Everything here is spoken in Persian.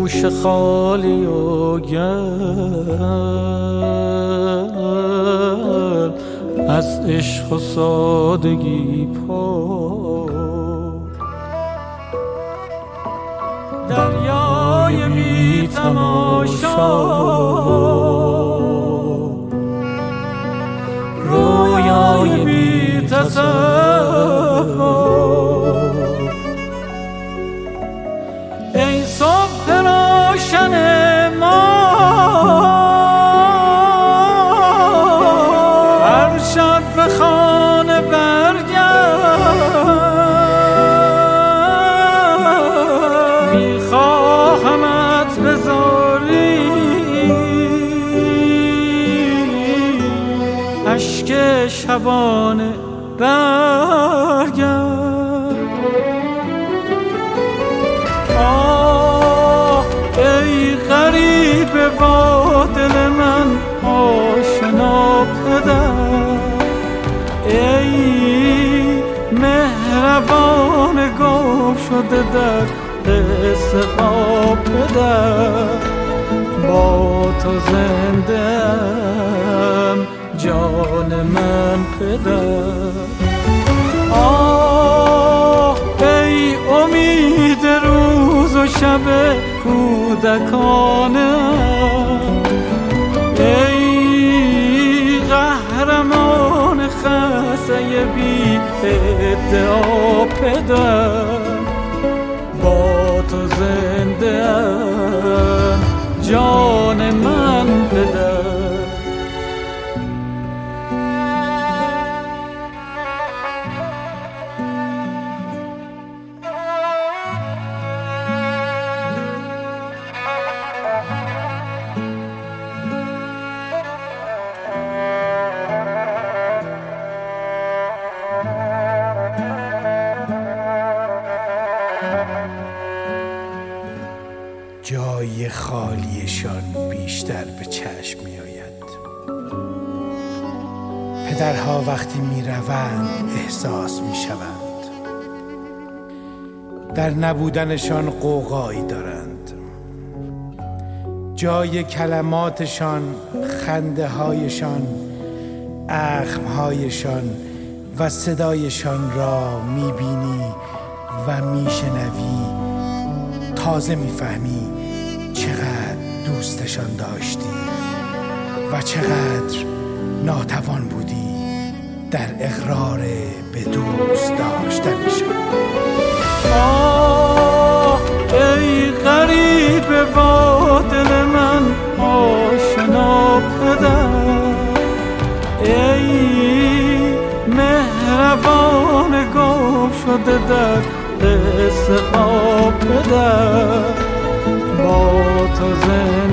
گوش خالی و گل از عشق و سادگی پر، دریای بی تماشا، رویای بی تصور، ای صبح روشن ما هر شب به خانه برگرد، میخواهمت بذاری اشک شبانه برگرد. ای غریب با دل من آشنا پدر، ای مهربان گم شده در قصه ها پدر، با تو زنده ام جان من پدر. ای امید روز و شب کودکانم، ای قهرمان خسته بی ادعا پدر، با تو زنده ام جان من پدر. جای خالیشان بیشتر به چشم می آید. پدرها وقتی می روند احساس می شوند، در نبودنشان غوغایی دارند. جای کلماتشان، خنده هایشان، اخمهایشان و صدایشان را می بینی و می شنوی، تازه می فهمی چقدر دوستشان داشتی و چقدر ناتوان بودی در اقرار به دوست داشتنشان. ای غریب با دل من آشنا پدر، ای مهربان گم شده در قصه ها پدر، با تو زنده